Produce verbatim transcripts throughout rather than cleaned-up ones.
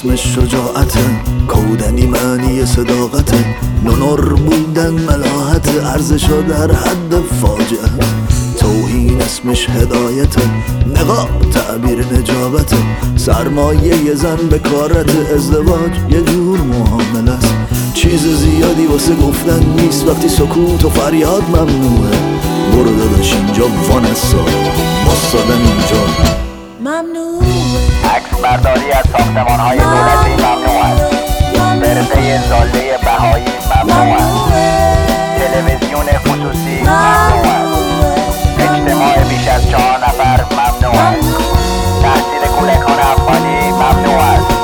اسمش شجاعته، کودنی معنی صداقته، نونر بودن ملاحت، ارزشا در حد فاجعه. توهین اسمش هدایته، نقاب تعبیر نجابته، سرمایه یه زن به کارت، ازدواج یه جور معامله است. چیز زیادی واسه گفتن نیست وقتی سکوت و فریاد ممنوعه. برو داداش اینجا وانسا، واسادن اینجا ممنوعه. عکس برداری از ساختمان های دولتی ممنوع است. برده زاله بهایی ممنوع است. تلویزیون خصوصی ممنوع است. اجتماع بیش از چهار نفر ممنوع است. تحصیل کودکان افغانی ممنوع است.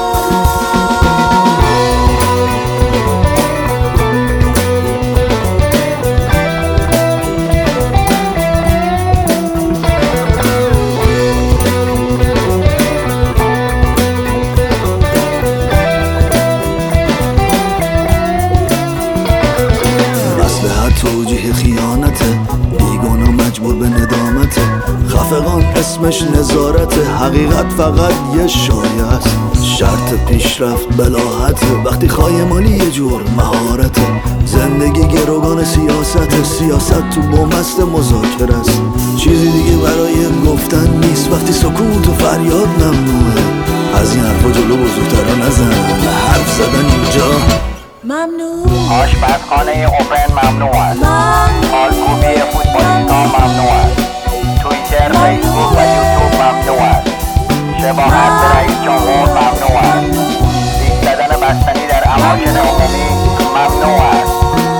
توجیه خیانته، بیگانا مجبور به ندامته، خفقان اسمش نظارته، حقیقت فقط یه شایعه است. شرط پیشرفت بلاحته، وقتی خایمانی یه جور مهارته. زندگی گروگان سیاسته، سیاست تو بومست مذاکره است. چیزی دیگه برای گفتن نیست وقتی سکوت و فریاد ممنوعه. از این حرفا جلو بزرگترا نزن، حرف زدن اینجا ممنوع. آشپزخانه اوپن ممنوع است. خالکوبی فوتبالیستان ممنوع است. توییتر، فیسبوک و یوتیوب ممنوع است. شباهت به رئیس جمهور ممنوع است. لیک زدن بستنی در اماکن عمومی ممنوع است.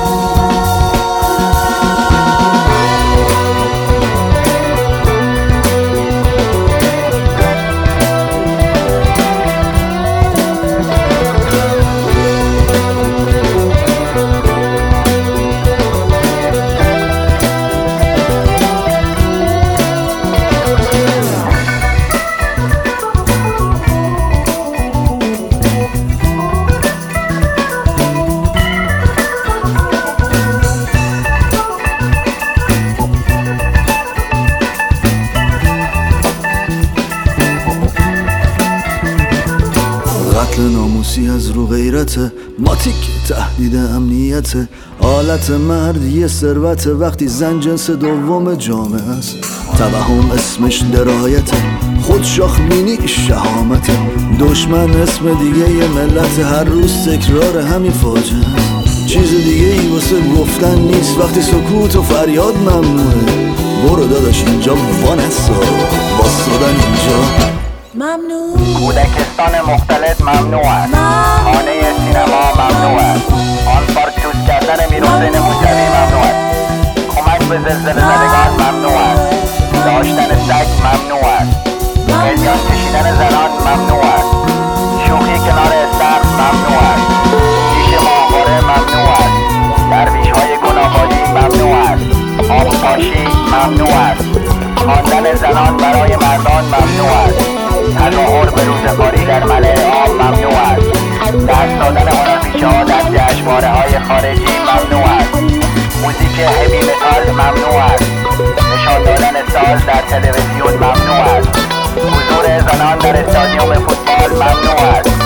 قتل ناموسی از رو غیرته، ماتیک تهدید امنیته، آلت مرد یه ثروته، وقتی زن جنس دوم جامعه است. توهم اسمش درایته، خود شاخ مینی شهامته، دشمن اسم دیگه یه ملت، هر روز تکرار همین فاجعه است. چیز دیگه ای واسه گفتن نیست وقتی سکوت و فریاد ممنوعه. برو داداش اینجا وانسا، واسادن اینجا ممنوع. کودکستان مختلط ممنوع است. خانه سینما ممنوع است. آن پارک دوست کردن میرحسین موسوی ممنوع است. کمک به زلزله زدگان ممنوع است. داشتن سگ ممنوع است. قلیان کشیدن زنان ممنوع است. شوخی کنار استخر ممنوع است. جیش ماهواره ممنوع است. درویش های گناهکاری ممنوع است. آبپاشی ممنوع است. خواندن زنان برای مردان ممنوع است. تظاهر به روزگاری در ملع عام ممنوع است. دست دادن هنرپیشه ها در جشنواره های خارجی ممنوع است. موزیک هوی متال ممنوع است. نشان دادن ساز در تلویزیون ممنوع است. حضور زنان در استادیوم فوتبال ممنوع است.